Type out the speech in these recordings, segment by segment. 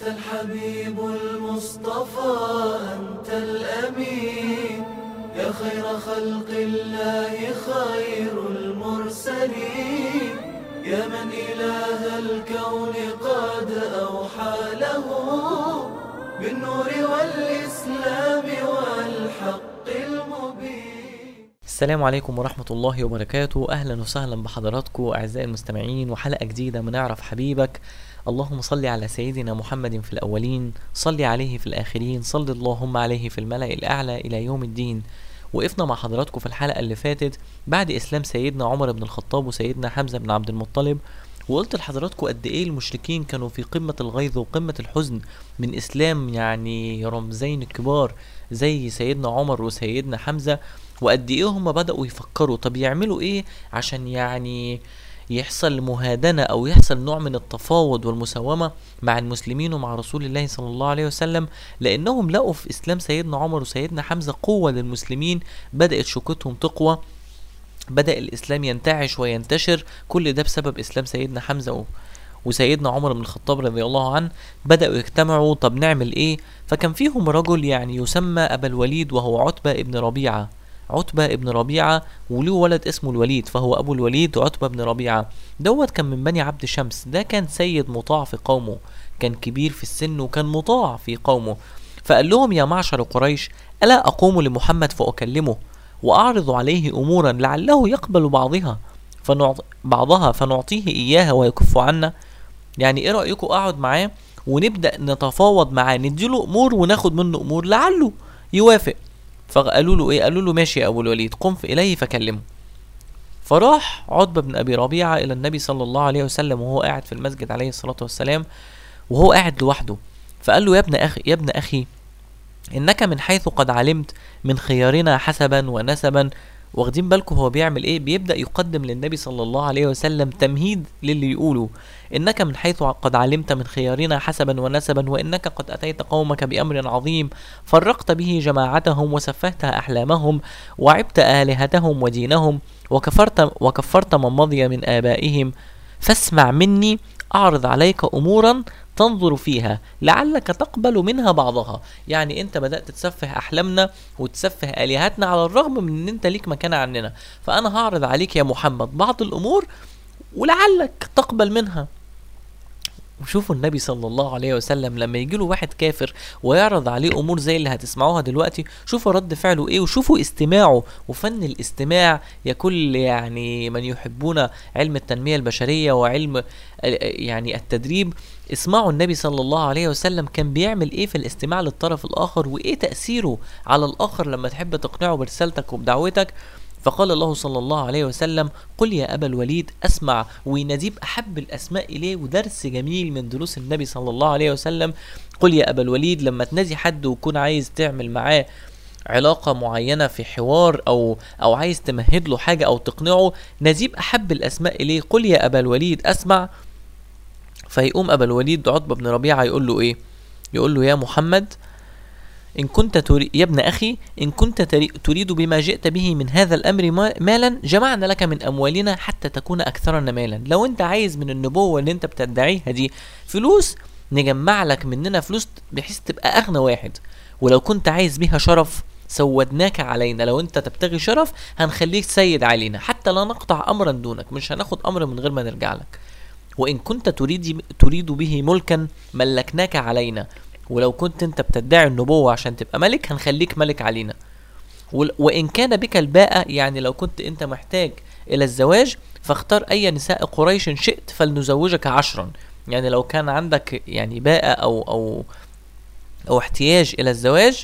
الحبيب المصطفى أنت الأمين، يا خير خلق الله خير المرسلين، يا من إله الكون قد أوحى له بالنور والإسلام والحق المبين. السلام عليكم ورحمة الله وبركاته. أهلا وسهلا بحضراتكم أعزائي المستمعين، وحلقة جديدة من اعرف حبيبك. اللهم صل على سيدنا محمد في الأولين، صل عليه في الآخرين، صل اللهم عليه في الملأ الأعلى إلى يوم الدين. وقفنا مع حضراتكم في الحلقة اللي فاتت بعد إسلام سيدنا عمر بن الخطاب وسيدنا حمزة بن عبد المطلب، وقلت لحضراتكم قد ايه المشركين كانوا في قمة الغيظ وقمة الحزن من إسلام يعني رمزين كبار زي سيدنا عمر وسيدنا حمزة، وقد ايه هم بدأوا يفكروا طب يعملوا ايه عشان يعني يحصل مهادنة او يحصل نوع من التفاوض والمساومة مع المسلمين ومع رسول الله صلى الله عليه وسلم، لانهم لقوا في اسلام سيدنا عمر وسيدنا حمزة قوة للمسلمين، بدأت شوكتهم تقوى، بدأ الاسلام ينتعش وينتشر. كل ده بسبب اسلام سيدنا حمزة وسيدنا عمر بن الخطاب رضي الله عنه. بدأوا يجتمعوا طب نعمل ايه؟ فكان فيهم رجل يعني يسمى ابا الوليد، وهو عتبة ابن ربيعة. عتبة ابن ربيعة وله ولد اسمه الوليد، فهو ابو الوليد عتبة ابن ربيعة. دوت كان من بني عبد شمس، ده كان سيد مطاع في قومه، كان كبير في السن وكان مطاع في قومه. فقال لهم يا معشر قريش، ألا أقوم لمحمد فأكلمه وأعرض عليه أمورا لعله يقبل بعضها فنعطيه إياها ويكف عنا؟ يعني إيه رأيكم أقعد معاه ونبدأ نتفاوض معاه، نديله أمور وناخد منه أمور لعله يوافق. فقالوا له إيه؟ قالوا له ماشي يا أبو الوليد، قم إليه فكلمه. فراح عتبة بن أبي ربيعة إلى النبي صلى الله عليه وسلم وهو قاعد في المسجد عليه الصلاة والسلام، وهو قاعد لوحده. فقال له يا ابن أخي إنك من حيث قد علمت من خيارنا حسبا ونسبا. واخدين بالكم هو بيعمل ايه؟ بيبدأ يقدم للنبي صلى الله عليه وسلم تمهيد للي يقوله. إنك من حيث قد علمت من خيارنا حسبا ونسبا، وإنك قد أتيت قومك بأمر عظيم فرقت به جماعتهم وسفهت أحلامهم وعبت آلهتهم ودينهم وكفرت من مضي من آبائهم، فاسمع مني أعرض عليك أمورا تنظر فيها لعلك تقبل منها بعضها. يعني انت بدأت تسفه احلامنا وتسفه الهتنا على الرغم من ان انت ليك مكانة عننا، فانا هعرض عليك يا محمد بعض الامور ولعلك تقبل منها. وشوفوا النبي صلى الله عليه وسلم لما يجيله واحد كافر ويعرض عليه امور زي اللي هتسمعوها دلوقتي، شوفوا رد فعله ايه، وشوفوا استماعه وفن الاستماع. يا كل يعني من يحبون علم التنمية البشرية وعلم يعني التدريب، اسمعوا النبي صلى الله عليه وسلم كان بيعمل ايه في الاستماع للطرف الاخر، وايه تأثيره على الاخر لما تحب تقنعه برسالتك وبدعوتك. فقال الله صلى الله عليه وسلم قل يا أبا الوليد أسمع، ويناديه بأحب الأسماء إليه، ودرس جميل من دروس النبي صلى الله عليه وسلم. قل يا أبا الوليد لما تنادي حد وكون عايز تعمل معاه علاقة معينة في حوار أو عايز تمهد له حاجة أو تقنعه، ناديه بأحب الأسماء إليه، قل يا أبا الوليد أسمع. فيقوم أبا الوليد عتبة بن ربيعة يقول له إيه؟ يقول له يا محمد يا ابن أخي إن كنت تريد بما جئت به من هذا الأمر مالا جمعنا لك من أموالنا حتى تكون أكثرنا مالا. لو أنت عايز من النبوة اللي أنت بتدعيها دي فلوس، نجمع لك مننا فلوس بحيث تبقى أغنى واحد. ولو كنت عايز بها شرف سودناك علينا، لو أنت تبتغي شرف هنخليك سيد علينا حتى لا نقطع أمرا دونك، مش هناخد أمر من غير ما نرجع لك. وإن كنت تريد به ملكا ملكناك علينا، ولو كنت انت بتدعي النبوة عشان تبقى ملك هنخليك ملك علينا. وإن كان بك الباءة، يعني لو كنت انت محتاج إلى الزواج فاختار أي نساء قريش شئت فلنزوجك 10. يعني لو كان عندك يعني باءة أو احتياج إلى الزواج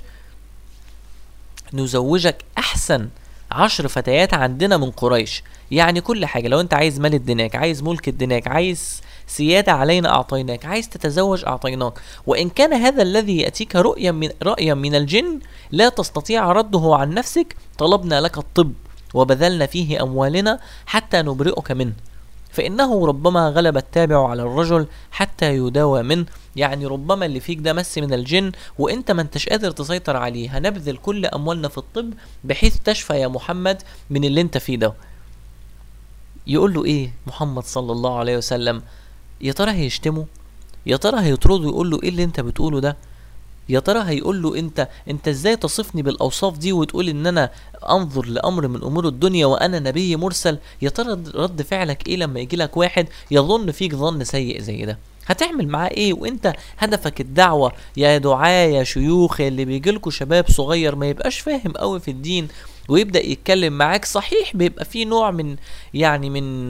نزوجك أحسن 10 فتيات عندنا من قريش. يعني كل حاجة، لو انت عايز مال الدناك، عايز ملك الدناك، عايز سيادة علينا أعطيناك، عايز تتزوج أعطيناك. وإن كان هذا الذي يأتيك رأيا من الجن لا تستطيع رده عن نفسك، طلبنا لك الطب وبذلنا فيه أموالنا حتى نبرئك منه، فإنه ربما غلب التابع على الرجل حتى يداوى منه. يعني ربما اللي فيك ده مس من الجن وإنت ما انتش قادر تسيطر عليه، هنبذل كل أموالنا في الطب بحيث تشفى يا محمد من اللي انت فيه ده. يقول له ايه محمد صلى الله عليه وسلم؟ يا ترى هيشتمه يا ترى هيطرده يقول له ايه اللي انت بتقوله ده؟ يا ترى هيقول له انت ازاي تصفني بالاوصاف دي وتقول ان انا انظر لامر من امور الدنيا وانا نبي مرسل؟ يا ترى رد فعلك ايه لما يجي لك واحد يظن فيك ظن سيء زي ده؟ هتعمل معاه ايه وانت هدفك الدعوة؟ يا دعاة يا شيوخ اللي بيجيلكوا شباب صغير ما يبقاش فاهم قوي في الدين ويبدأ يتكلم معاك، صحيح بيبقى فيه نوع من يعني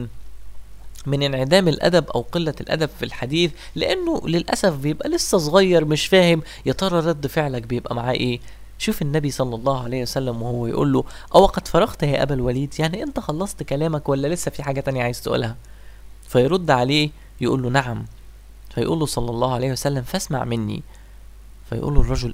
من انعدام الادب او قلة الادب في الحديث، لانه للاسف بيبقى لسه صغير مش فاهم. يا ترى رد فعلك بيبقى معاه ايه؟ شوف النبي صلى الله عليه وسلم وهو يقول له: او قد فرغت يا ابا الوليد؟ يعني انت خلصت كلامك ولا لسه في حاجة تانية عايز تقولها؟ فيرد عليه يقول له: نعم. فيقول له صلى الله عليه وسلم: فاسمع مني. فيقول له الرجل: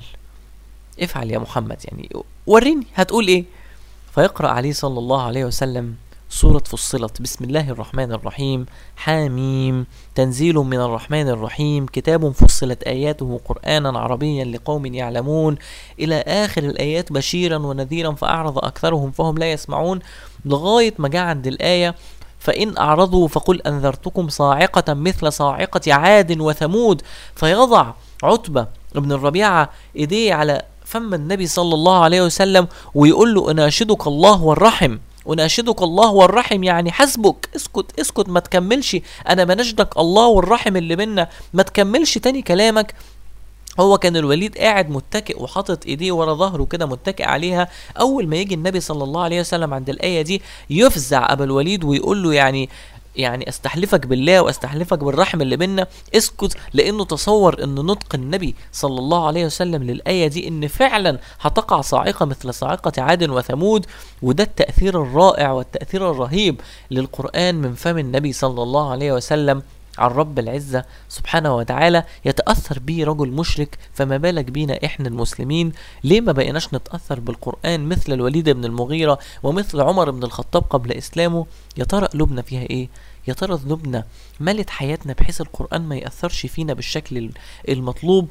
افعل يا محمد، يعني وريني هتقول ايه. فيقرأ عليه صلى الله عليه وسلم سورة فصلت: بسم الله الرحمن الرحيم، حاميم، تنزيل من الرحمن الرحيم، كتاب فصلت آياته قرآنا عربيا لقوم يعلمون، إلى آخر الآيات بشيرا ونذيرا فأعرض أكثرهم فهم لا يسمعون، لغاية ما جاء عند الآية: فإن أعرضوا فقل أنذرتكم صاعقة مثل صاعقة عاد وثمود. فيضع عتبة ابن الربيعة إيديه على فم النبي صلى الله عليه وسلم ويقول له: أناشدك الله والرحم، أناشدك الله والرحم، يعني حسبك، اسكت ما تكملش، أنا بناشدك الله والرحم اللي بينا، ما تكملش تاني كلامك. هو كان الوليد قاعد متكئ وحاطط ايديه ورا ظهره كده متكئ عليها. اول ما يجي النبي صلى الله عليه وسلم عند الايه دي يفزع ابا الوليد ويقول له: يعني استحلفك بالله واستحلفك بالرحم اللي بينا اسكت، لانه تصور ان نطق النبي صلى الله عليه وسلم للايه دي ان فعلا هتقع صاعقه مثل صاعقه عاد وثمود. وده التاثير الرائع والتاثير الرهيب للقران من فم النبي صلى الله عليه وسلم عن رب العزة سبحانه وتعالى، يتأثر بيه رجل مشرك، فما بالك بينا احنا المسلمين؟ ليه ما بقيناش نتأثر بالقرآن مثل الوليد بن المغيرة ومثل عمر بن الخطاب قبل إسلامه؟ يا ترى قلوبنا فيها ايه؟ يا ترى ذنوبنا ملت حياتنا بحيث القرآن ما يأثرش فينا بالشكل المطلوب؟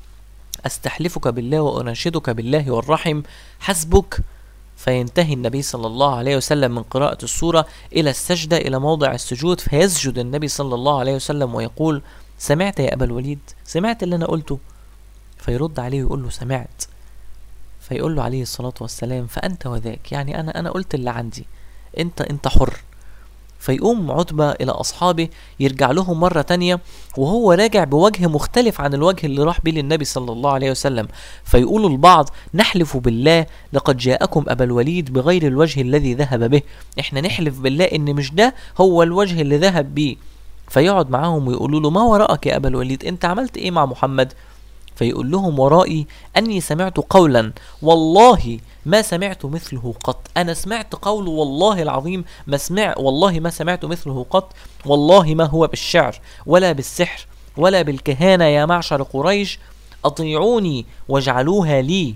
أستحلفك بالله وأناشدك بالله والرحم، حسبك. فينتهي النبي صلى الله عليه وسلم من قراءة السورة إلى السجدة، إلى موضع السجود، فيسجد النبي صلى الله عليه وسلم ويقول: سمعت يا أبا الوليد؟ سمعت اللي أنا قلته؟ فيرد عليه ويقول له: سمعت. فيقول له عليه الصلاة والسلام: فأنت وذاك، يعني أنا قلت اللي عندي، أنت حر. فيقوم عتبة إلى أصحابه يرجع لهم مرة تانية وهو راجع بوجه مختلف عن الوجه اللي راح بيه للنبي صلى الله عليه وسلم. فيقول البعض: نحلف بالله لقد جاءكم أبا الوليد بغير الوجه الذي ذهب به، احنا نحلف بالله إن مش ده هو الوجه اللي ذهب بيه. فيقعد معاهم ويقولوا له: ما وراءك يا أبا الوليد؟ انت عملت ايه مع محمد؟ فيقول لهم: ورائي أني سمعت قولا والله ما سمعت مثله قط. أنا سمعت قول والله العظيم والله ما سمعت مثله قط. والله ما هو بالشعر ولا بالسحر ولا بالكهانة يا معشر قريش، أطيعوني واجعلوها لي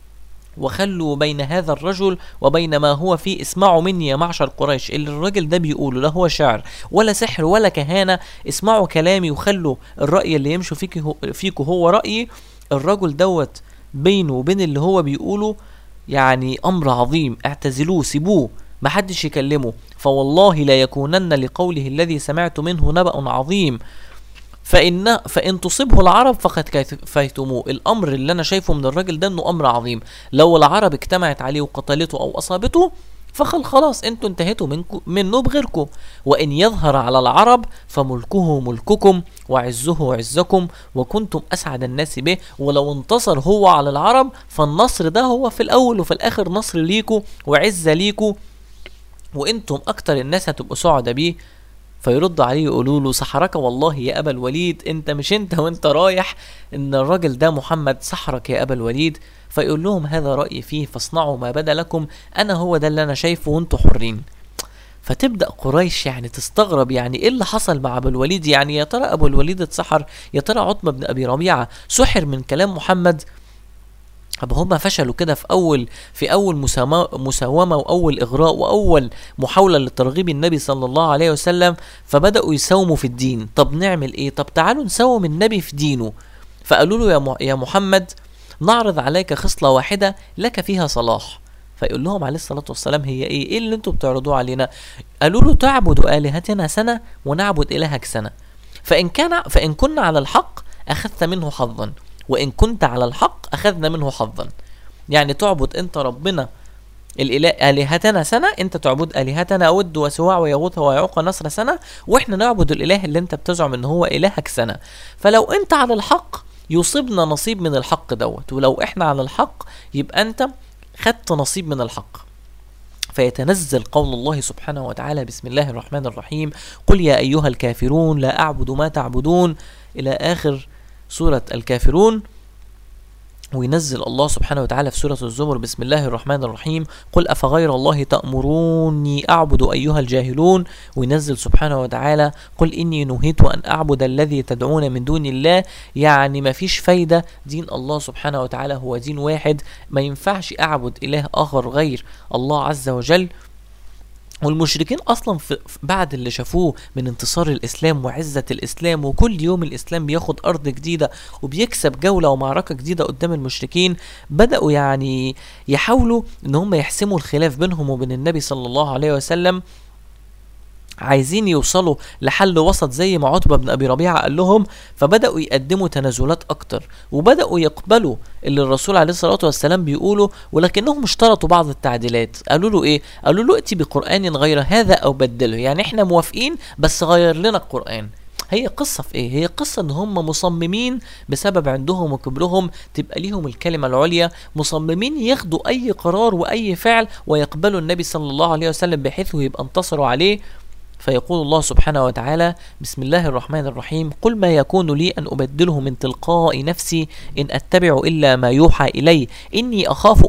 وخلوا بين هذا الرجل وبين ما هو فيه. اسمعوا مني يا معشر قريش، اللي الراجل ده بيقوله لا هو شعر ولا سحر ولا كهانة، اسمعوا كلامي وخلوا الرأي اللي يمشوا فيكو هو رأيي. الرجل دوت بينه وبين اللي هو بيقوله يعني أمر عظيم، اعتزلوه، سيبوه، محدش يكلمه، فوالله لا يكونن لقوله الذي سمعت منه نبأ عظيم، فإن تصبه العرب فقد كفيتموه. الأمر اللي أنا شايفه من الراجل ده إنه أمر عظيم، لو العرب اجتمعت عليه وقتلته أو أصابته خلاص انتوا انتهيتوا منه بغيركم. وإن يظهر على العرب فملكه ملككم وعزه عزكم وكنتم أسعد الناس به. ولو انتصر هو على العرب فالنصر ده هو في الأول وفي الآخر نصر ليكو وعزة ليكو، وانتم أكتر الناس هتبقوا سعداء بيه. فيرد عليه يقولوا له: سحرك والله يا أبا الوليد، انت وانت رايح ان الراجل ده محمد سحرك يا أبا الوليد. فيقول لهم: هذا رأيي فيه فاصنعوا ما بدا لكم، انا هو ده اللي انا شايفه وانتوا حرين. فتبدأ قريش يعني تستغرب، يعني ايه اللي حصل مع ابو الوليد؟ يعني يا ترى ابو الوليد اتسحر؟ يا ترى عتبة بن ابي ربيعة سحر من كلام محمد؟ طب هما فشلوا كده في اول مساومة واول اغراء واول محاولة لترغيب النبي صلى الله عليه وسلم، فبدأوا يساوموا في الدين. طب نعمل ايه؟ طب تعالوا نساوم النبي في دينه. فقالوا له: يا محمد نعرض عليك خصلة واحدة لك فيها صلاح. فيقول لهم عليه الصلاة والسلام: هي ايه اللي انتوا بتعرضوه علينا؟ قالوا له: تعبد آلهتنا سنة ونعبد إلهك سنة. فإن كنا على الحق أخذت منه حظا، وإن كنت على الحق أخذنا منه حظا. يعني تعبد أنت ربنا آلهتنا سنة، أنت تعبد آلهتنا ود وسواع ويغوث ويعوق نصر سنة، وإحنا نعبد الإله اللي أنت بتزعم إن هو إلهك سنة. فلو أنت على الحق يصيبنا نصيب من الحق دوت، ولو إحنا على الحق يبقى أنت خدت نصيب من الحق. فيتنزل قول الله سبحانه وتعالى: بسم الله الرحمن الرحيم، قل يا أيها الكافرون لا أعبد ما تعبدون، إلى آخر سورة الكافرون. وينزل الله سبحانه وتعالى في سورة الزمر: بسم الله الرحمن الرحيم، قل أفغير الله تأمروني أعبد أيها الجاهلون. وينزل سبحانه وتعالى: قل إني نهيت أن أعبد الذي تدعون من دون الله. يعني ما فيش فايدة، دين الله سبحانه وتعالى هو دين واحد، ما ينفعش أعبد إله آخر غير الله عز وجل. والمشركين اصلا بعد اللي شافوه من انتصار الاسلام وعزة الاسلام، وكل يوم الاسلام بياخد ارض جديدة وبيكسب جولة ومعركة جديدة قدام المشركين، بدأوا يعني يحاولوا ان هم يحسموا الخلاف بينهم وبين النبي صلى الله عليه وسلم، عايزين يوصلوا لحل وسط زي ما عتبة بن أبي ربيعة قال لهم. فبدأوا يقدموا تنازلات أكتر، وبدأوا يقبلوا اللي الرسول عليه الصلاة والسلام بيقوله، ولكنهم اشترطوا بعض التعديلات. قالوا له إيه؟ قالوا له: ائتي بقرآن غير هذا أو بدله، يعني إحنا موافقين بس غير لنا القرآن. هي قصة في إيه؟ هي قصة إن هم مصممين بسبب عندهم وكبرهم تبقى ليهم الكلمة العليا، مصممين ياخدوا أي قرار وأي فعل ويقبلوا النبي صلى الله عليه وسلم بحيث يبقى انتصروا عليه. فيقول الله سبحانه وتعالى: بسم الله الرحمن الرحيم، قل ما يكون لي أن أبدله من تلقاء نفسي إن أتبع إلا ما يوحى إلي إني أخاف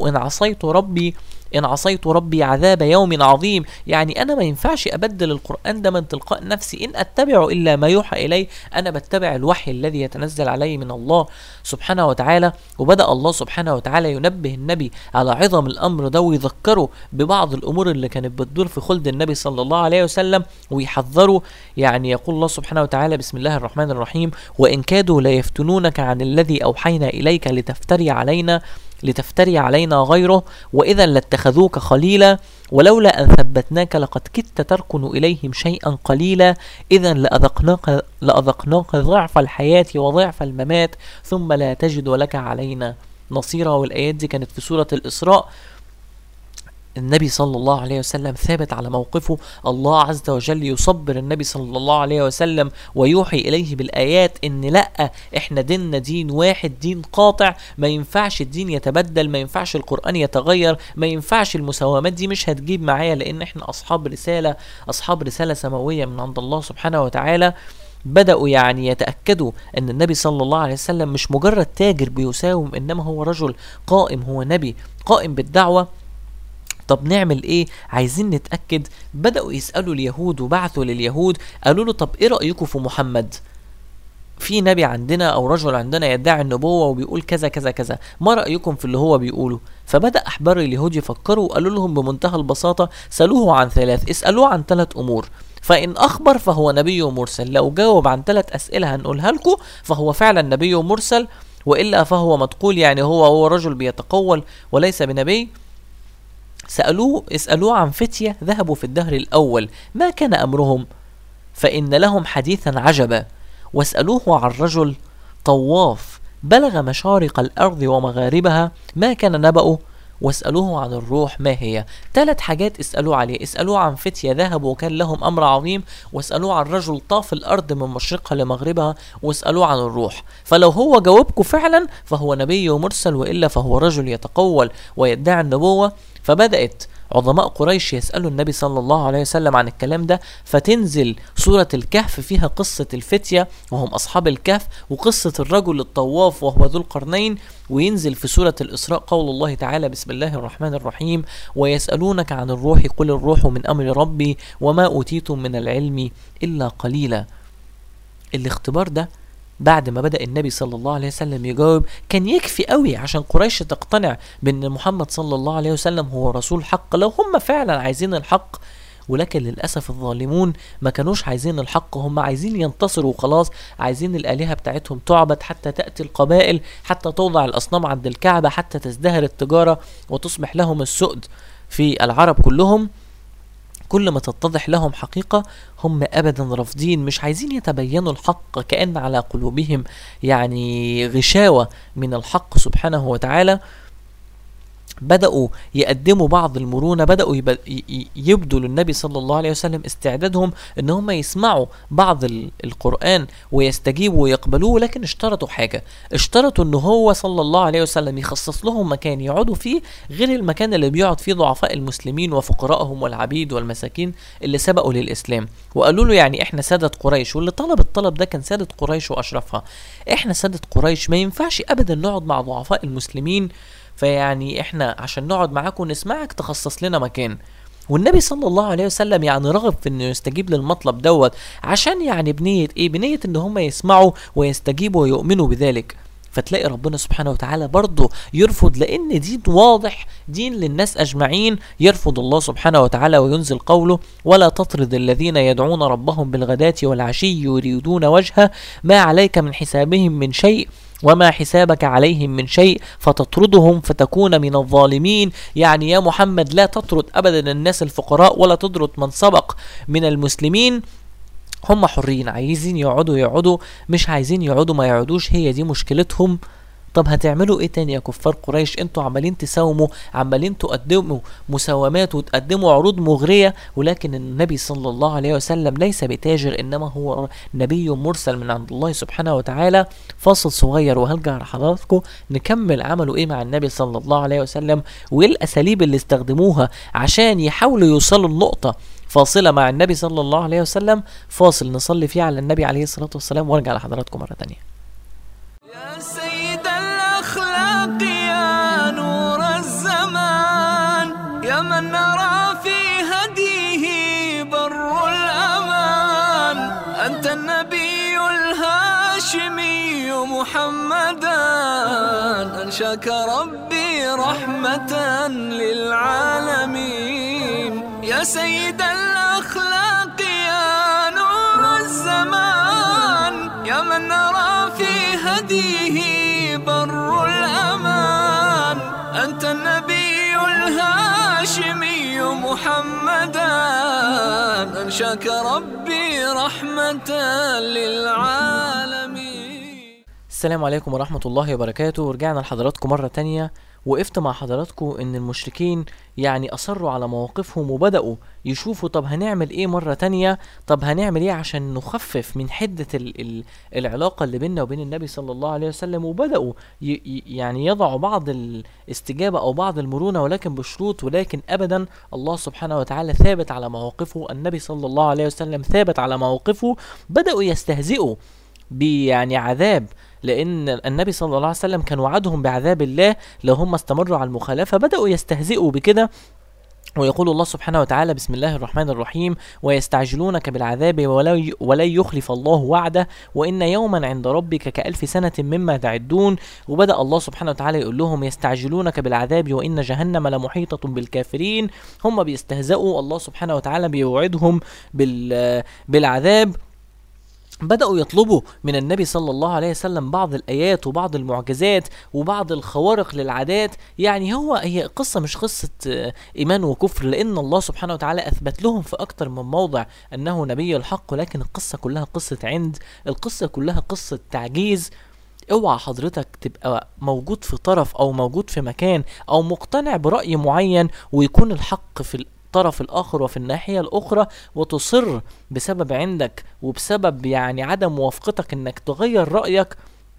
إن عصيت ربي عذاب يوم عظيم. يعني أنا ما ينفعش أبدل القرآن ده من تلقاء نفسي، إن أتبع إلا ما يوحى إلي، أنا بتبع الوحي الذي يتنزل علي من الله سبحانه وتعالى. وبدأ الله سبحانه وتعالى ينبه النبي على عظم الأمر ده، ويذكره ببعض الأمور اللي كانت بتدور في خلد النبي صلى الله عليه وسلم، ويحذره. يعني يقول الله سبحانه وتعالى: بسم الله الرحمن الرحيم، وإن كادوا ليفتنونك عن الذي أوحينا إليك لتفتري علينا غيره، وإذا لاتخذوك خليلا، ولولا أن ثبتناك لقد كدت تركن إليهم شيئا قليلا، إذا لأذقناك ضعف الحياة وضعف الممات ثم لا تجد لك علينا نصيرا. والآيات دي كانت في سورة الإسراء. النبي صلى الله عليه وسلم ثابت على موقفه، الله عز وجل يصبر النبي صلى الله عليه وسلم ويوحي إليه بالآيات إن لأ، إحنا ديننا دين واحد، دين قاطع، ما ينفعش الدين يتبدل، ما ينفعش القرآن يتغير، ما ينفعش المساومات دي مش هتجيب معايا، لأن إحنا أصحاب رسالة سماوية من عند الله سبحانه وتعالى. بدأوا يعني يتأكدوا أن النبي صلى الله عليه وسلم مش مجرد تاجر بيساوم، إنما هو رجل قائم، هو نبي قائم بالدعوة. طب نعمل ايه؟ عايزين نتأكد. بدأوا يسألوا اليهود، وبعثوا لليهود قالوا له: طب ايه رأيكم في محمد؟ في نبي عندنا او رجل عندنا يدعي النبوة وبيقول كذا كذا كذا، ما رأيكم في اللي هو بيقوله؟ فبدأ احبار اليهود يفكروا، وقالوا لهم بمنتهى البساطة: سألوه عن 3، اسألوه عن 3 امور، فإن أخبر فهو نبي مرسل، لو جاوب عن 3 أسئلة هنقولها لكم فهو فعلا نبي مرسل، وإلا فهو متقول، يعني هو رجل بيتقول وليس بنبي. اسألوه عن فتية ذهبوا في الدهر الأول، ما كان أمرهم؟ فإن لهم حديثا عجبا. واسألوه عن رجل طواف بلغ مشارق الأرض ومغاربها، ما كان نبأه؟ واسألوه عن الروح ما هي. 3 حاجات اسألوه عليه: اسألوه عن فتية ذهبوا وكان لهم أمر عظيم، واسألوه عن رجل طاف الأرض من مشرقها لمغربها، واسألوه عن الروح. فلو هو جاوبكم فعلا فهو نبي مرسل، وإلا فهو رجل يتقول ويدعي النبوة. فبدأت عظماء قريش يسألوا النبي صلى الله عليه وسلم عن الكلام ده، فتنزل سورة الكهف فيها قصة الفتية وهم أصحاب الكهف، وقصة الرجل الطواف وهو ذو القرنين. وينزل في سورة الإسراء قول الله تعالى: بسم الله الرحمن الرحيم، ويسألونك عن الروح قل الروح من أمر ربي وما أوتيتم من العلم إلا قليلا. الاختبار ده بعد ما بدأ النبي صلى الله عليه وسلم يجاوب كان يكفي قوي عشان قريش تقتنع بأن محمد صلى الله عليه وسلم هو رسول حق، لو هم فعلا عايزين الحق. ولكن للأسف الظالمون ما كانوش عايزين الحق، هم عايزين ينتصروا وخلاص، عايزين الآلهة بتاعتهم تعبد، حتى تأتي القبائل، حتى توضع الأصنام عند الكعبة، حتى تزدهر التجارة وتصبح لهم السؤد في العرب كلهم. كل ما تتضح لهم حقيقة هم أبدا رافضين، مش عايزين يتبينوا الحق، كأن على قلوبهم يعني غشاوة من الحق سبحانه وتعالى. بدأوا يقدموا بعض المرونة، بدأوا يبدوا للنبي صلى الله عليه وسلم استعدادهم ان هم يسمعوا بعض القرآن ويستجيبوا ويقبلوه، لكن اشترطوا حاجة، اشترطوا ان هو صلى الله عليه وسلم يخصص لهم مكان يقعدوا فيه غير المكان اللي بيقعد فيه ضعفاء المسلمين وفقراءهم والعبيد والمساكين اللي سبقوا للإسلام. وقالوا له يعني احنا سادة قريش، واللي طلب الطلب ده كان سادة قريش وأشرفها، احنا سادة قريش ما ينفعش ابدا نقعد مع ضعفاء المسلمين، فيعني احنا عشان نقعد معاك ونسمعك تخصص لنا مكان. والنبي صلى الله عليه وسلم يعني رغب في انه يستجيب للمطلب دوت، عشان يعني بنية ايه؟ بنية ان هم يسمعوا ويستجيبوا ويؤمنوا بذلك. فتلاقي ربنا سبحانه وتعالى برضه يرفض، لان دين واضح، دين للناس اجمعين، يرفض الله سبحانه وتعالى وينزل قوله: ولا تطرد الذين يدعون ربهم بالغداة والعشي يريدون وجهه ما عليك من حسابهم من شيء وما حسابك عليهم من شيء فتطردهم فتكون من الظالمين. يعني يا محمد لا تطرد ابدا الناس الفقراء ولا تطرد من سبق من المسلمين، هم حرين، عايزين يقعدوا، مش عايزين يقعدوا ما يقعدوش، هي دي مشكلتهم. طب هتعملوا ايه تاني يا كفار قريش؟ انتوا عمالين تساوموا، عمالين تقدموا مساومات وتقدموا عروض مغرية، ولكن النبي صلى الله عليه وسلم ليس بتاجر، انما هو نبي مرسل من عند الله سبحانه وتعالى. فاصل صغير وهرجع لحضراتكم نكمل عملوا ايه مع النبي صلى الله عليه وسلم، وايه الاساليب اللي استخدموها عشان يحاولوا يوصلوا لنقطة فاصلة مع النبي صلى الله عليه وسلم. فاصل نصلي فيه على النبي عليه الصلاة والسلام وارجع لحضراتكم مرة تانية. يا سيد الأخلاق يا نور الزمان، يا من نرى في هديه بر الأمان، أنت النبي الهاشمي محمدا، أنشاك ربي رحمة للعالمين. يا سيد الأخلاق يا نور الزمان، يا من نرى في هديه بر الأمان، أنت النبي الهاشمي محمدا، أنشاك ربي رحمة للعالمين. السلام عليكم ورحمة الله وبركاته. ورجعنا لحضراتكم مرة تانية. وقفت مع حضراتكم ان المشركين يعني اصروا على مواقفهم وبدأوا يشوفوا طب هنعمل ايه مرة تانية، طب هنعمل ايه عشان نخفف من حدة العلاقة اللي بيننا وبين النبي صلى الله عليه وسلم، وبدأوا يعني يضعوا بعض الاستجابة او بعض المرونة ولكن بشروط. ولكن ابدا الله سبحانه وتعالى ثابت على مواقفه، النبي صلى الله عليه وسلم ثابت على مواقفه. بدأوا يستهزئوا يعني عذاب، لأن النبي صلى الله عليه وسلم كان وعدهم بعذاب الله لو هم استمروا على المخالفة. بدأوا يستهزئوا بكده، ويقول الله سبحانه وتعالى: بسم الله الرحمن الرحيم: ويستعجلونك بالعذاب ولن يخلف الله وعده وإن يوما عند ربك كألف سنة مما تعدون. وبدأ الله سبحانه وتعالى يقول لهم: يستعجلونك بالعذاب وإن جهنم لمحيطة بالكافرين. هم بيستهزئوا، الله سبحانه وتعالى بيوعدهم بالعذاب. بدأوا يطلبوا من النبي صلى الله عليه وسلم بعض الآيات وبعض المعجزات وبعض الخوارق للعادات. يعني هي قصة مش قصة إيمان وكفر، لأن الله سبحانه وتعالى أثبت لهم في أكتر من موضع أنه نبي الحق، لكن القصة كلها قصة القصة كلها قصة تعجيز. اوعى حضرتك تبقى موجود في طرف أو موجود في مكان أو مقتنع برأي معين ويكون الحق في الطرف الآخر وفي الناحية الأخرى، وتصر بسبب عندك وبسبب يعني عدم موافقتك انك تغير رأيك.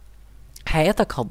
حياتك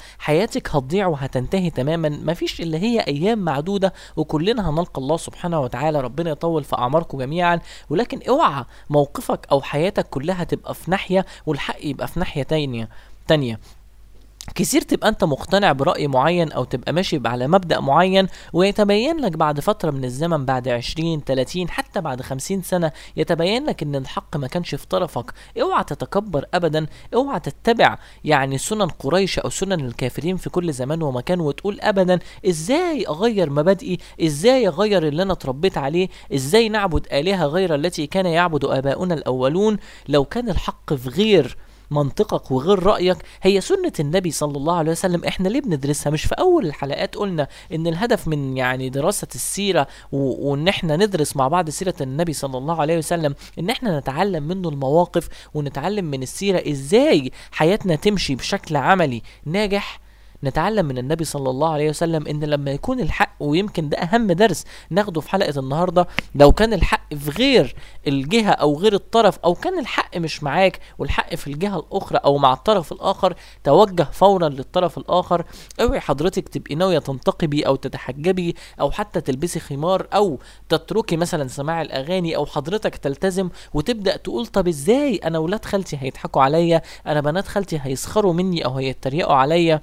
هتضيع وهتنتهي تماما. مفيش إلا هي أيام معدودة وكلنا هنلقى الله سبحانه وتعالى، ربنا يطول في أعماركم جميعا. ولكن اوعى موقفك أو حياتك كلها تبقى في ناحية والحق يبقى في ناحية تانية. كتير تبقى انت مقتنع برأي معين او تبقى ماشي على مبدأ معين، ويتبين لك بعد فترة من الزمن، بعد 20 30 حتى بعد 50 سنة، يتبين لك ان الحق ما كانش في طرفك. اوعى تتكبر ابدا، اوعى تتبع يعني سنن قريش او سنن الكافرين في كل زمان ومكان وتقول ابدا ازاي اغير مبادئي، ازاي اغير اللي انا اتربيت عليه، ازاي نعبد آلهة غير التي كان يعبد آباؤنا الاولون. لو كان الحق في غير منطقك وغير رأيك هي سنة النبي صلى الله عليه وسلم. احنا ليه بندرسها؟ مش في اول الحلقات قلنا ان الهدف من يعني دراسة السيرة وان احنا ندرس مع بعض سيرة النبي صلى الله عليه وسلم ان احنا نتعلم منه المواقف ونتعلم من السيرة ازاي حياتنا تمشي بشكل عملي ناجح. نتعلم من النبي صلى الله عليه وسلم ان لما يكون الحق، ويمكن ده اهم درس ناخده في حلقة النهاردة، لو كان الحق في غير الجهة او غير الطرف، او كان الحق مش معاك والحق في الجهة الاخرى او مع الطرف الاخر، توجه فورا للطرف الاخر. اوعي حضرتك تبقي ناوية تنتقبي او تتحجبي او حتى تلبسي خمار او تتركي مثلا سماع الاغاني، او حضرتك تلتزم وتبدأ تقول طب ازاي انا ولاد خالتي هيضحكوا عليا، انا بنات خالتي هيسخروا مني او هيتريقوا عليا.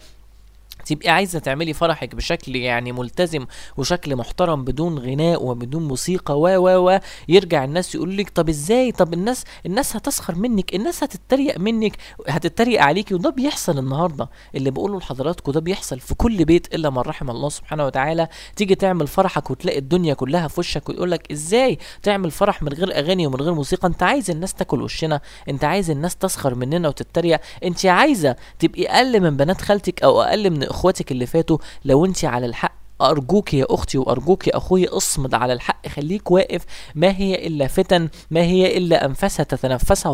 تبقي عايزة تعملي فرحك بشكل يعني ملتزم وشكل محترم بدون غناء وبدون موسيقى و يرجع الناس يقول لك طب ازاي، طب الناس هتسخر منك، الناس هتتريق منك، هتتريق عليكي. وده بيحصل النهارده، اللي بقوله لحضراتكم ده بيحصل في كل بيت الا من رحم الله سبحانه وتعالى. تيجي تعمل فرحك وتلاقي الدنيا كلها في وشك ويقول لك ازاي تعمل فرح من غير اغاني ومن غير موسيقى؟ انت عايز الناس تاكل وشنا، انت عايز الناس تسخر مننا وتتريق، انت عايزه تبقي اقل من بنات خالتك او اقل من اخواتك اللي فاتوا. لو انت على الحق ارجوك يا اختي وارجوك يا اخوي اصمد على الحق، خليك واقف. ما هي الا فتن، ما هي الا انفاسها تتنفسها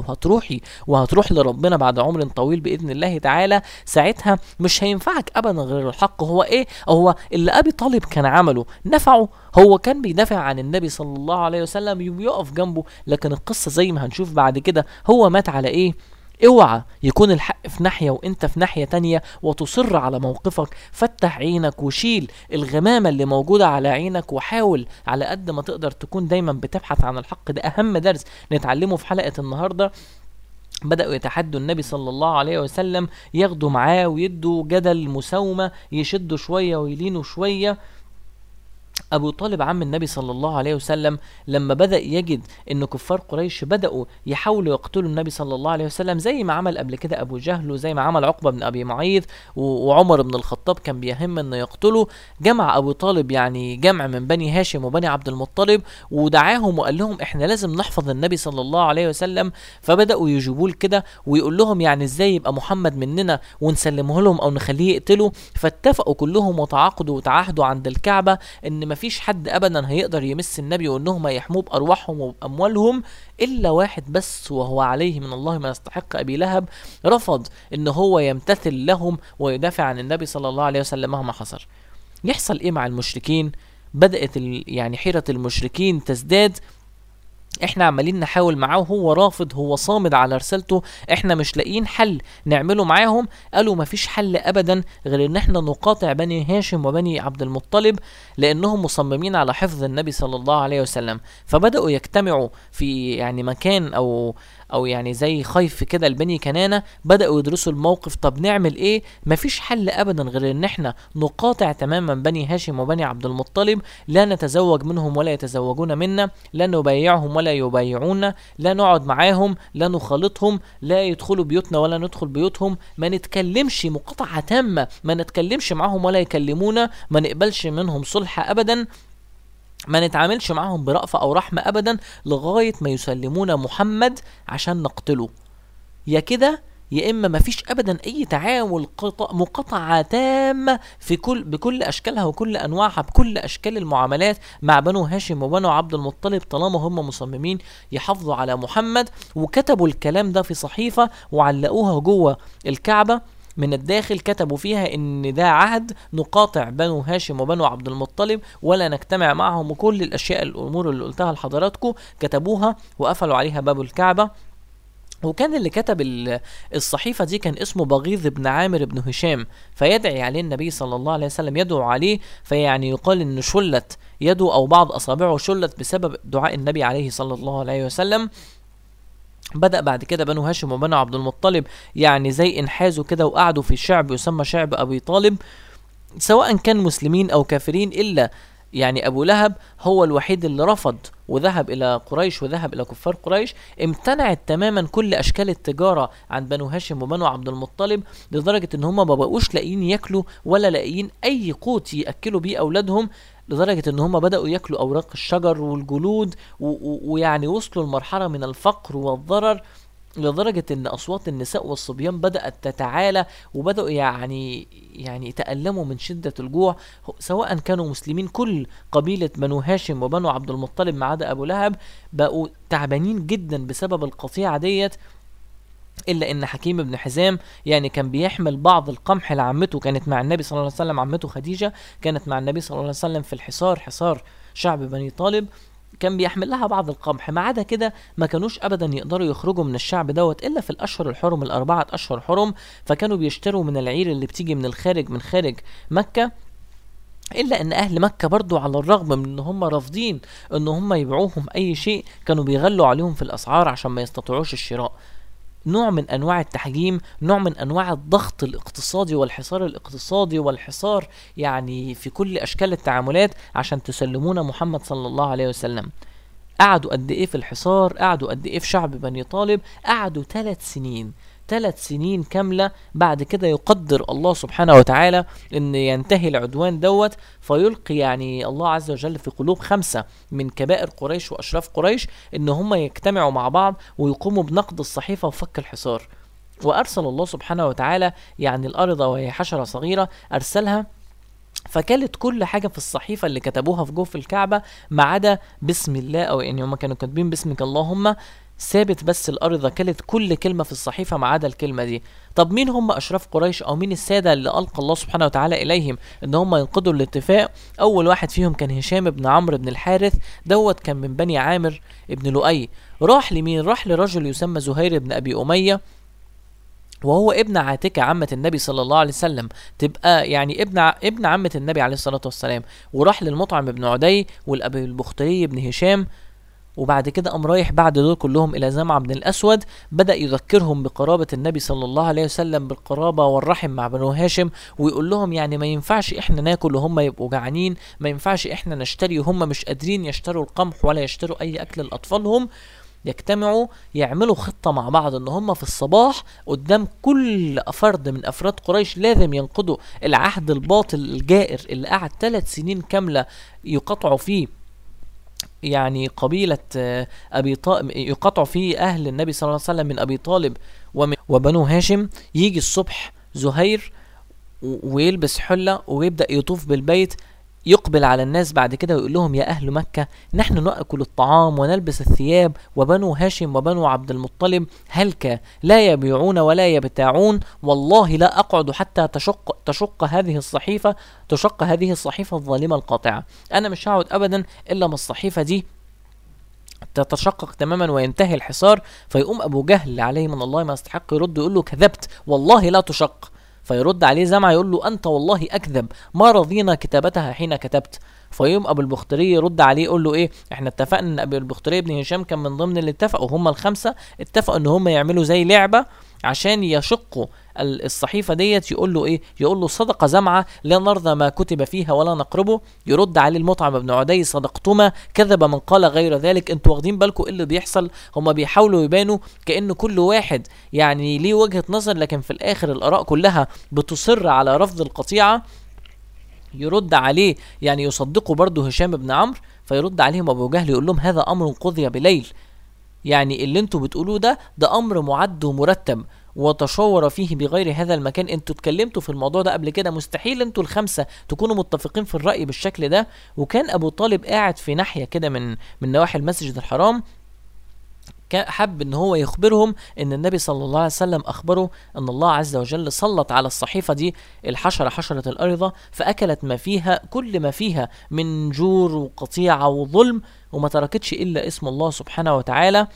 وهتروح لربنا بعد عمر طويل باذن الله تعالى. ساعتها مش هينفعك ابدا غير الحق. هو ايه؟ هو اللي ابي طالب كان عمله نفعه، هو كان بيدافع عن النبي صلى الله عليه وسلم يقف جنبه، لكن القصه زي ما هنشوف بعد كده هو مات على ايه؟ اوعى يكون الحق في ناحية وانت في ناحية تانية وتصر على موقفك. فتح عينك وشيل الغمامة اللي موجودة على عينك، وحاول على قد ما تقدر تكون دايما بتبحث عن الحق. ده اهم درس نتعلمه في حلقة النهاردة. بدأوا يتحدوا النبي صلى الله عليه وسلم، ياخدوا معاه ويدوا جدل مساومة، يشدوا شوية ويلينوا شوية. أبو طالب عم النبي صلى الله عليه وسلم لما بدأ يجد أن كفار قريش بدأوا يحاولوا يقتلوا النبي صلى الله عليه وسلم، زي ما عمل قبل كده أبو جهل وزي ما عمل عقبة بن أبي معيط وعمر بن الخطاب كان بيهم أنه يقتله، جمع أبو طالب يعني جمع من بني هاشم وبني عبد المطلب ودعاهم وقال لهم إحنا لازم نحفظ النبي صلى الله عليه وسلم. فبدأوا يجيبوه كده ويقول لهم يعني إزاي يبقى محمد مننا ونسلمه لهم أو نخليه يقتله. فاتفقوا كلهم وتعاقدوا وتعاهدوا عند الكعبة ان مفيش حد ابدا هيقدر يمس النبي وانهم هيحموه بارواحهم وباموالهم الا واحد بس، وهو عليه من الله ما يستحق. ابي لهب رفض ان هو يمتثل لهم ويدافع عن النبي صلى الله عليه وسلم مهما حصل. يحصل ايه مع المشركين؟ بدأت يعني حيرة المشركين تزداد. احنا عمالين نحاول معاه وهو رافض، هو صامد على رسالته، احنا مش لاقيين حل نعمله معاهم. قالوا مفيش حل ابدا غير ان احنا نقاطع بني هاشم وبني عبد المطلب لانهم مصممين على حفظ النبي صلى الله عليه وسلم. فبدأوا يجتمعوا في يعني مكان او يعني زي خيف كده لبني كنانة، بدأوا يدرسوا الموقف. طب نعمل ايه؟ مفيش حل ابدا غير ان احنا نقاطع تماما بني هاشم وبني عبد المطلب، لا نتزوج منهم ولا يتزوجون منا، لا نبايعهم ولا يبايعونا، لا نقعد معاهم، لا نخالطهم، لا يدخلوا بيوتنا ولا ندخل بيوتهم، ما نتكلمش، مقاطعة تامة، ما نتكلمش معاهم ولا يكلمونا، ما نقبلش منهم صلح ابدا، ما نتعاملش معاهم برأفة او رحمة ابدا لغاية ما يسلمونا محمد عشان نقتله. يا كده يا اما مفيش ابدا اي تعامل، مقاطعة تامة بكل اشكالها وكل انواعها، بكل اشكال المعاملات مع بنو هاشم وبنو عبد المطلب طالما هم مصممين يحافظوا على محمد. وكتبوا الكلام ده في صحيفة وعلقوها جوه الكعبة من الداخل، كتبوا فيها ان ده عهد نقاطع بنو هاشم وبنو عبد المطلب ولا نجتمع معهم، وكل الاشياء الامور اللي قلتها لحضراتكم كتبوها وقفلوا عليها باب الكعبة. وكان اللي كتب الصحيفة دي كان اسمه بغيض بن عامر بن هشام، فيدعي عليه النبي صلى الله عليه وسلم، يدعو عليه، فيعني يقال ان شلت يده او بعض اصابعه شلت بسبب دعاء النبي عليه صلى الله عليه وسلم. بدأ بعد كده بنو هاشم وبنو عبد المطلب يعني زي انحازوا كده وقعدوا في شعب يسمى شعب أبي طالب، سواء كان مسلمين أو كافرين، إلا يعني أبو لهب هو الوحيد اللي رفض وذهب إلى قريش وذهب إلى كفار قريش. امتنعت تماما كل أشكال التجارة عن بنو هاشم وبنو عبد المطلب، لدرجة إن هم ما بقوش لاقيين ياكلوا ولا لاقيين أي قوت يأكلوا بيه أولادهم، لدرجة ان هم بدأوا يأكلوا اوراق الشجر والجلود ويعني وصلوا لمرحلة من الفقر والضرر. لدرجة ان اصوات النساء والصبيان بدأت تتعالى، وبدأوا يعني يتألموا من شدة الجوع، سواء كانوا مسلمين. كل قبيلة بنو هاشم وبنو عبد المطلب ما عدا ابو لهب بقوا تعبانين جدا بسبب القطيعة ديت. الا ان حكيم بن حزام يعني كان بيحمل بعض القمح لعمته، كانت مع النبي صلى الله عليه وسلم، عمته خديجة كانت مع النبي صلى الله عليه وسلم في الحصار، حصار شعب بني طالب، كان بيحمل لها بعض القمح. ما عدا كده ما كانوش ابدا يقدروا يخرجوا من الشعب دوت الا في الاشهر الحرم، الاربعه اشهر حرم، فكانوا بيشتروا من العير اللي بتيجي من الخارج، من خارج مكه. الا ان اهل مكه برضو على الرغم من ان هم رافضين ان هم يبيعوهم اي شيء، كانوا بيغلوا عليهم في الاسعار عشان ما يستطيعوش الشراء. نوع من انواع التحجيم، نوع من انواع الضغط الاقتصادي والحصار الاقتصادي والحصار يعني في كل اشكال التعاملات عشان تسلمونا محمد صلى الله عليه وسلم. قعدوا قد ايه في الحصار؟ قعدوا قد ايه في شعب بني طالب؟ قعدوا 3 سنين، 3 سنين كاملة. بعد كده يقدر الله سبحانه وتعالى ان ينتهي العدوان دوت، فيلقي يعني الله عز وجل في قلوب 5 من كبائر قريش واشراف قريش ان هم يجتمعوا مع بعض ويقوموا بنقض الصحيفة وفك الحصار. وارسل الله سبحانه وتعالى يعني الارض، وهي حشرة صغيرة ارسلها فكلت كل حاجة في الصحيفة اللي كتبوها في جوف الكعبة ما عدا بسم الله، او يعني هم كانوا كاتبين باسمك اللهم، ثابت بس الارض كلت كل كلمة في الصحيفة ما عدا الكلمة دي. طب مين هم اشراف قريش او مين السادة اللي القى الله سبحانه وتعالى اليهم ان هم ينقضوا الاتفاق؟ اول واحد فيهم كان هشام بن عمرو بن الحارث، دوت كان من بني عامر ابن لؤي. راح لمين؟ راح لرجل يسمى زهير بن ابي امية، وهو ابن عاتكة عمة النبي صلى الله عليه وسلم، تبقى يعني ابن عمة النبي عليه الصلاة والسلام. وراح للمطعم بن عدي والأبي البختري بن هشام. وبعد كده قام رايح بعد دول كلهم إلى زمعة بن الأسود، بدأ يذكرهم بقرابة النبي صلى الله عليه وسلم، بالقرابة والرحم مع بنو هاشم، ويقول لهم يعني ما ينفعش إحنا ناكل وهم يبقوا جعانين، ما ينفعش إحنا نشتري وهم مش قادرين يشتروا القمح ولا يشتروا أي أكل لأطفالهم. يجتمعوا يعملوا خطة مع بعض ان هم في الصباح قدام كل فرد من افراد قريش لازم ينقضوا العهد الباطل الجائر اللي قعد 3 سنين كاملة يقطعوا فيه يعني قبيلة ابي طالب، يقطعوا فيه اهل النبي صلى الله عليه وسلم من ابي طالب وبنو هاشم. يجي الصبح زهير ويلبس حلة ويبدأ يطوف بالبيت، يقبل على الناس بعد كده ويقول لهم يا أهل مكة نحن نأكل الطعام ونلبس الثياب، وبنو هاشم وبنو عبد المطلب هلك لا يبيعون ولا يبتاعون، والله لا أقعد حتى تشق هذه الصحيفة الظالمة القاطعة. أنا مش هقعد أبدا إلا ما الصحيفة دي تتشقق تماما وينتهي الحصار. فيقوم أبو جهل عليه من الله ما يستحق يرد يقول له كذبت والله لا تشق. فيرد عليه زمعة يقول له أنت والله أكذب، ما رضينا كتابتها حين كتبت. فيوم أبو البختري يرد عليه يقول له إيه، إحنا اتفقنا إن أبو البختري بن هشام كان من ضمن اللي اتفقوا، هم ال5 اتفقوا إن هم يعملوا زي لعبة عشان يشقوا الصحيفة ديت. يقول له إيه؟ يقول له صدق زمعة لا نرضى ما كتب فيها ولا نقربه. يرد عليه المطعم بن عدي صدقتما كذب من قال غير ذلك. انتوا واخدين بالكم ايه اللي بيحصل؟ هم بيحاولوا يبانوا كأن كل واحد يعني ليه وجهة نظر، لكن في الآخر الآراء كلها بتصر على رفض القطيعة. يرد عليه يعني يصدقوا برضه هشام بن عمرو، فيرد عليهم أبو جهل يقول لهم هذا أمر قضي بليل، يعني اللي انتوا بتقولوه ده أمر معد ومرتب وتشاور فيه بغير هذا المكان. انتوا اتكلمتوا في الموضوع ده قبل كده، مستحيل انتوا ال5 تكونوا متفقين في الرأي بالشكل ده. وكان أبو طالب قاعد في ناحية كده من نواحي المسجد الحرام، حب ان هو يخبرهم ان النبي صلى الله عليه وسلم اخبره ان الله عز وجل سلط على الصحيفة دي الحشرة، حشرة الارض، فاكلت ما فيها كل ما فيها من جور وقطيعة وظلم، وما تركتش الا اسم الله سبحانه وتعالى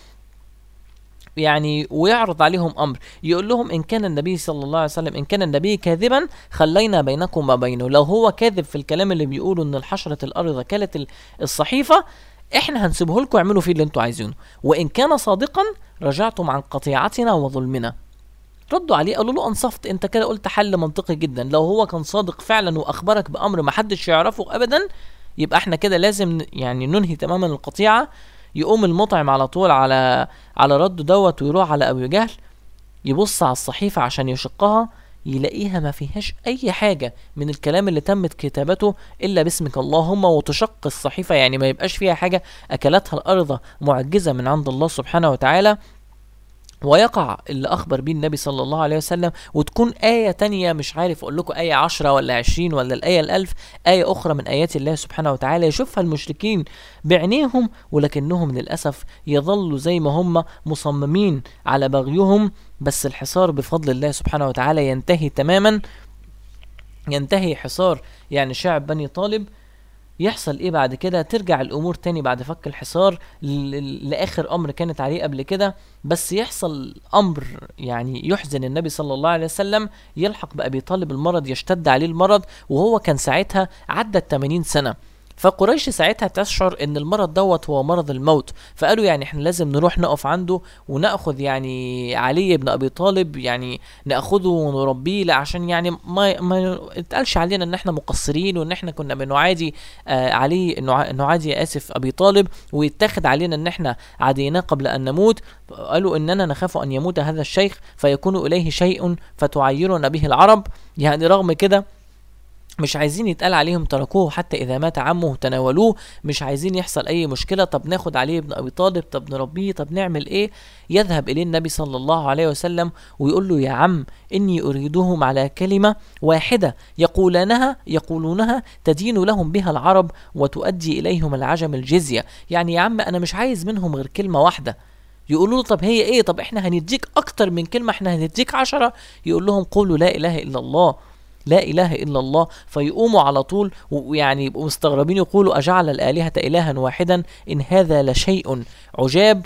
يعني. ويعرض عليهم امر، يقول لهم ان كان النبي صلى الله عليه وسلم ان كان النبي كاذبا خلينا بينكم ما بينه، لو هو كاذب في الكلام اللي بيقوله ان الحشرة الارض كلت الصحيفة احنا هنسيبه لكم اعملوا فيه اللي انتوا عايزينه، وان كان صادقا رجعتم عن قطيعتنا وظلمنا. ردوا عليه قالوا له انصفت، انت كده قلت حل منطقي جدا، لو هو كان صادق فعلا واخبرك بامر ما حدش يعرفه ابدا يبقى احنا كده لازم يعني ننهي تماما القطيعة. يقوم المطعم على طول على رده دوت ويروح على ابو جهل يبص على الصحيفة عشان يشقها، يلاقيها ما فيهاش اي حاجة من الكلام اللي تمت كتابته الا باسمك اللهم، وتشق الصحيفة يعني ما يبقاش فيها حاجة، اكلتها الارض معجزة من عند الله سبحانه وتعالى. ويقع اللي أخبر بيه النبي صلى الله عليه وسلم، وتكون آية تانية، مش عارف أقول لكم آية 10 ولا 20 ولا الآية 1000، آية أخرى من آيات الله سبحانه وتعالى يشوفها المشركين بعينيهم، ولكنهم للأسف يظلوا زي ما هم مصممين على بغيهم. بس الحصار بفضل الله سبحانه وتعالى ينتهي تماما، ينتهي حصار يعني شعب بني طالب. يحصل ايه بعد كده؟ ترجع الامور تاني بعد فك الحصار لاخر امر كانت عليه قبل كده. بس يحصل امر يعني يحزن النبي صلى الله عليه وسلم، يلحق بأبي طالب المرض، يشتد عليه المرض، وهو كان ساعتها عدى 80 سنة. فقريش ساعتها تشعر ان المرض دوت هو مرض الموت، فقالوا يعني احنا لازم نروح نقف عنده وناخذ يعني علي بن ابي طالب، يعني ناخذه ونربيه، لا عشان يعني ما اتقالش علينا ان احنا مقصرين وان احنا كنا بنعادي علي، نعادي اسف ابي طالب، ويتاخد علينا ان احنا عاديناه قبل ان نموت. قالوا اننا نخاف ان يموت هذا الشيخ فيكون اليه شيء فتعيرنا به العرب. يعني رغم كده مش عايزين يتقال عليهم تركوه حتى إذا مات عمه تناولوه، مش عايزين يحصل أي مشكلة. طب ناخد علي ابن أبي طالب، طب نربيه، طب نعمل إيه؟ يذهب إليه النبي صلى الله عليه وسلم ويقول له يا عم إني أريدهم على كلمة واحدة يقولونها تدين لهم بها العرب وتؤدي إليهم العجم الجزية. يعني يا عم أنا مش عايز منهم غير كلمة واحدة. يقولوا له طب هي إيه؟ طب إحنا هنديك أكتر من كلمة، إحنا هنديك 10. يقول لهم قولوا لا إله إلا الله، لا إله إلا الله. فيقوموا على طول ويعني يبقوا مستغربين، يقولوا أجعل الآلهة إلها واحدا إن هذا لشيء عجاب.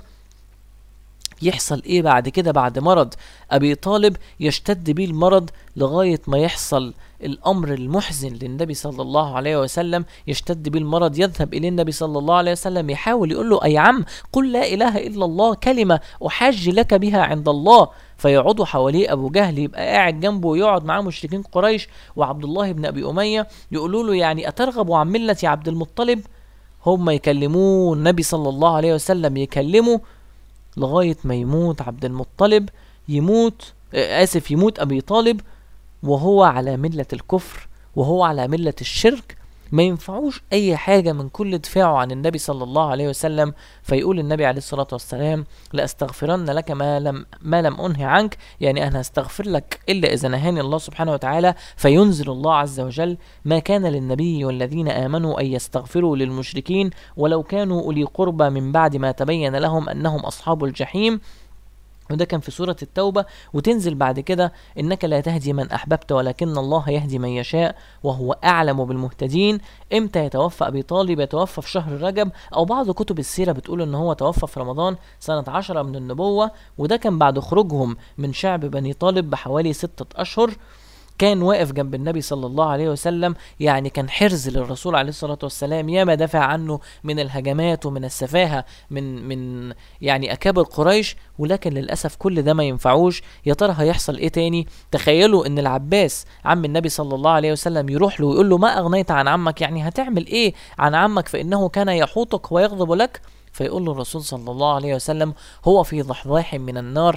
يحصل إيه بعد كده؟ بعد مرض أبي طالب يشتد بيه المرض لغاية ما يحصل الأمر المحزن للنبي صلى الله عليه وسلم، يشتد بيه المرض، يذهب إليه النبي صلى الله عليه وسلم يحاول يقول له أي عم قل لا إله إلا الله كلمة أحاج لك بها عند الله. فيقعدوا حواليه أبو جهل يبقى قاعد جنبه، ويقعد معاه مشركين قريش وعبد الله بن أبي أمية يقولوا له يعني أترغب عن ملة عبد المطلب؟ هم يكلموه النبي صلى الله عليه وسلم يكلمه لغاية ما يموت عبد المطلب، يموت أبي طالب وهو على ملة الكفر وهو على ملة الشرك، ما ينفعوش أي حاجة من كل دفاعه عن النبي صلى الله عليه وسلم. فيقول النبي عليه الصلاة والسلام لأستغفرن لك ما لم أنهي عنك، يعني أنا أستغفر لك إلا إذا نهاني الله سبحانه وتعالى. فينزل الله عز وجل ما كان للنبي والذين آمنوا أن يستغفروا للمشركين ولو كانوا أولي قربى من بعد ما تبين لهم أنهم أصحاب الجحيم. وده كان في سورة التوبة. وتنزل بعد كده إنك لا تهدي من أحببت ولكن الله يهدي من يشاء وهو أعلم بالمهتدين. إمتى يتوفى أبي طالب؟ يتوفى في شهر رجب، أو بعض كتب السيرة بتقول إن هو توفى في رمضان سنة 10 من النبوة. وده كان بعد خروجهم من شعب بني طالب بحوالي 6 أشهر. كان واقف جنب النبي صلى الله عليه وسلم، يعني كان حرز للرسول عليه الصلاة والسلام، ياما دافع عنه من الهجمات ومن السفاهة من يعني أكابر قريش. ولكن للأسف كل ده ما ينفعوش. يا ترى هيحصل إيه تاني؟ تخيلوا إن العباس عم النبي صلى الله عليه وسلم يروح له ويقول له ما أغنيت عن عمك، يعني هتعمل إيه عن عمك فإنه كان يحوطك ويغضب لك. فيقول له الرسول صلى الله عليه وسلم هو في ضحضاح من النار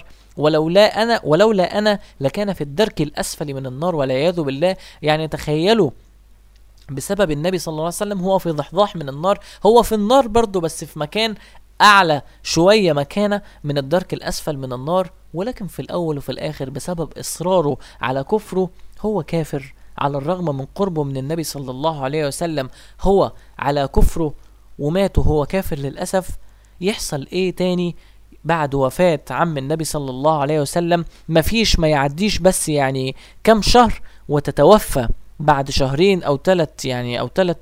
ولولا أنا لكان في الدرك الأسفل من النار والعياذ بالله. يعني تخيلوا بسبب النبي صلى الله عليه وسلم هو في ضحضاح من النار، هو في النار برضو بس في مكان أعلى شوية مكانة من الدرك الأسفل من النار. ولكن في الأول وفي الآخر بسبب إصراره على كفره هو كافر، على الرغم من قربه من النبي صلى الله عليه وسلم هو على كفره ومات وهو كافر للأسف. يحصل إيه تاني بعد وفاة عم النبي صلى الله عليه وسلم؟ مفيش ما يعديش بس يعني كم شهر وتتوفى بعد شهرين أو 3 يعني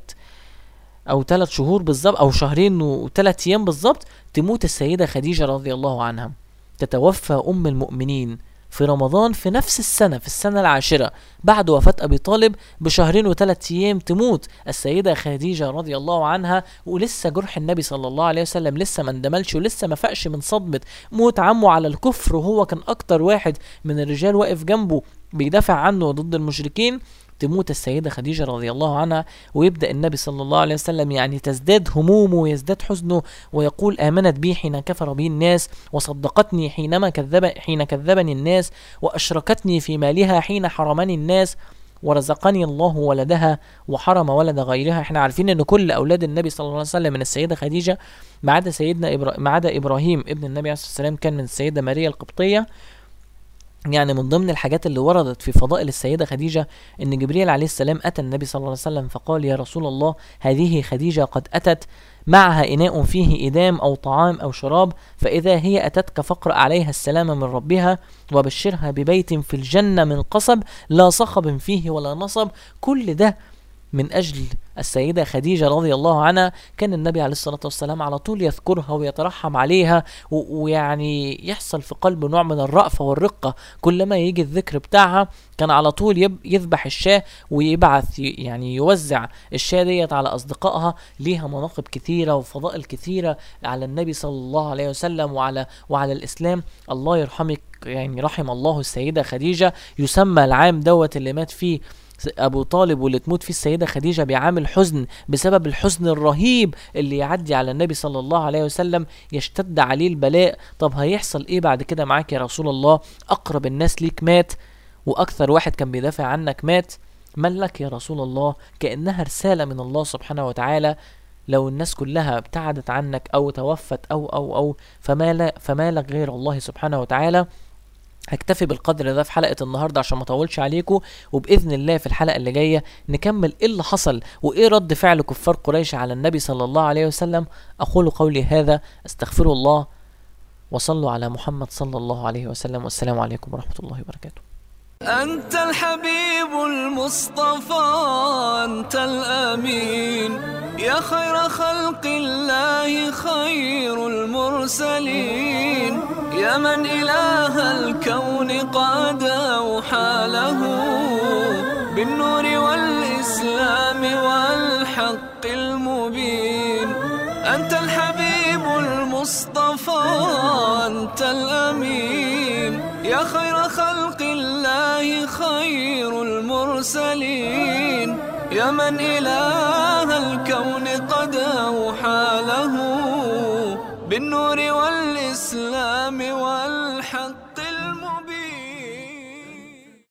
أو 3 شهور بالضبط، أو 2 و3 أيام بالضبط، تموت السيدة خديجة رضي الله عنها. تتوفى أم المؤمنين في رمضان في نفس السنة، في السنة العاشرة بعد وفاة أبي طالب ب2 و3 أيام تموت السيدة خديجة رضي الله عنها. ولسه جرح النبي صلى الله عليه وسلم لسه ما اندملش، ولسه ما فاقش من صدمة موت عمه على الكفر، وهو كان أكتر واحد من الرجال واقف جنبه بيدافع عنه ضد المشركين. تموت السيدة خديجة رضي الله عنها، ويبدأ النبي صلى الله عليه وسلم يعني تزداد همومه ويزداد حزنه، ويقول آمنت بي حين كفر بي الناس، وصدقتني حين كذبني الناس، وأشركتني في مالها حين حرمني الناس. ورزقني الله ولدها وحرم ولد غيرها. احنا عارفين ان كل اولاد النبي صلى الله عليه وسلم من السيده خديجه، ما عدا ابراهيم ابن النبي عليه الصلاه والسلام كان من السيده ماريا القبطيه. يعني من ضمن الحاجات اللي وردت في فضائل السيدة خديجة ان جبريل عليه السلام اتى النبي صلى الله عليه وسلم فقال: يا رسول الله، هذه خديجة قد اتت معها إناء فيه إدام أو طعام أو شراب، فإذا هي أتتك فاقرأ عليها السلام من ربها وبشرها ببيت في الجنة من قصب لا صخب فيه ولا نصب. كل ده من أجل السيدة خديجة رضي الله عنها. كان النبي عليه الصلاة والسلام على طول يذكرها ويترحم عليها، ويعني يحصل في قلبه نوع من الرأفة والرقة. كلما يجي الذكر بتاعها كان على طول يذبح الشاة ويبعث، يعني يوزع الشاة ديت على أصدقائها. ليها مناقب كثيرة وفضائل كثيرة على النبي صلى الله عليه وسلم وعلى الإسلام. الله يرحمك، يعني رحم الله السيدة خديجة. يسمى العام دوت اللي مات فيه أبو طالب واللي تموت فيه السيدة خديجة بعام الحزن، بسبب الحزن الرهيب اللي يعدي على النبي صلى الله عليه وسلم، يشتد عليه البلاء. طب هيحصل ايه بعد كده معاك يا رسول الله؟ أقرب الناس ليك مات، وأكثر واحد كان بيدافع عنك مات. من لك يا رسول الله؟ كأنها رسالة من الله سبحانه وتعالى. لو الناس كلها ابتعدت عنك أو توفت أو فما لك غير الله سبحانه وتعالى. هكتفي بالقدر ده في حلقة النهاردة عشان ما اطولش عليكم، وبإذن الله في الحلقة اللي جاية نكمل ايه اللي حصل وايه رد فعل كفار قريش على النبي صلى الله عليه وسلم. أقول قولي هذا، استغفر الله، وصلوا على محمد صلى الله عليه وسلم، والسلام عليكم ورحمة الله وبركاته. أنت الحبيب المصطفى، أنت الأمين، يا خير خلق الله، خير المرسلين، يا من إله الكون قد أوحى له بالنور والإسلام والحق المبين. أنت الحبيب المصطفى، أنت الأمين، يا خير خلق الله، خير المرسلين، يا من إله الكون قد أوحى له بالنور والإسلام والحق